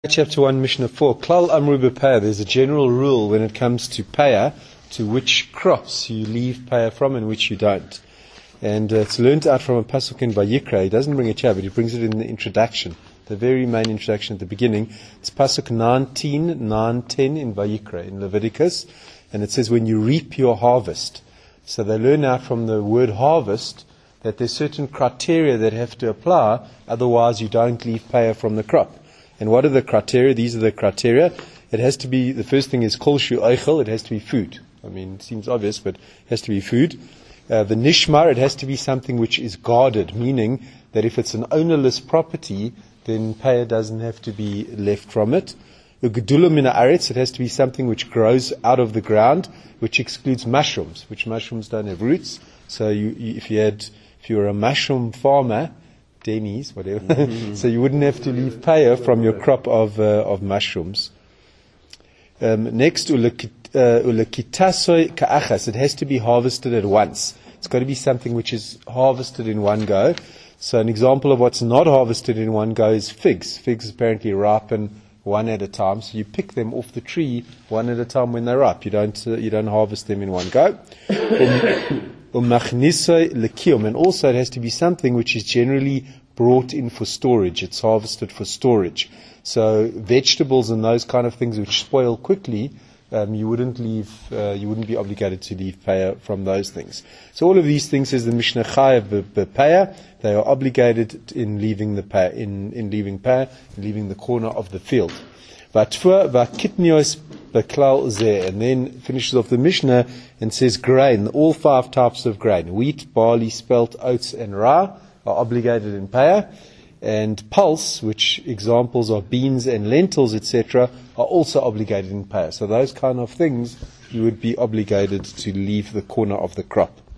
Chapter 1, Mishnah 4. Klal Amru B'Paya. There's a general rule when it comes to paya, to which crops you leave paya from and which you don't. And it's learned out from a pasuk in Vayikra. He doesn't bring it here, but he brings it in the introduction, the very main introduction at the beginning. It's pasuk 19, 9, 10 in Vayikra, in Leviticus. And it says, when you reap your harvest. So they learn out from the word harvest that there's certain criteria that have to apply, otherwise you don't leave paya from the crop. And what are the criteria? These are the criteria. It has to be, the first thing is kol shu eichel, it has to be food. I mean, it seems obvious, but it has to be food. The nishmar, it has to be something which is guarded, meaning that if it's an ownerless property, then paya doesn't have to be left from it. Ugedula min haaretz, it has to be something which grows out of the ground, which excludes mushrooms, which mushrooms don't have roots. So if you were a mushroom farmer, Denny's, whatever. So you wouldn't have to leave paya from your crop of mushrooms. Next, ulekitasoy ka'achas. It has to be harvested at once. It's got to be something which is harvested in one go. So an example of what's not harvested in one go is figs. Figs apparently ripen one at a time. So you pick them off the tree one at a time when they're ripe. You don't harvest them in one go. And also it has to be something which is generally brought in for storage. It's harvested for storage. So vegetables and those kind of things which spoil quickly, you wouldn't be obligated to leave paya from those things. So all of these things, is the Mishnah Chayav b'paya, they are obligated in leaving the paya, in leaving the corner of the field. And then finishes off the Mishnah and says grain, all 5 types of grain, wheat, barley, spelt, oats and rye, are obligated in paya. And pulse, which examples are beans and lentils, etc., are also obligated in paya. So those kind of things you would be obligated to leave the corner of the crop.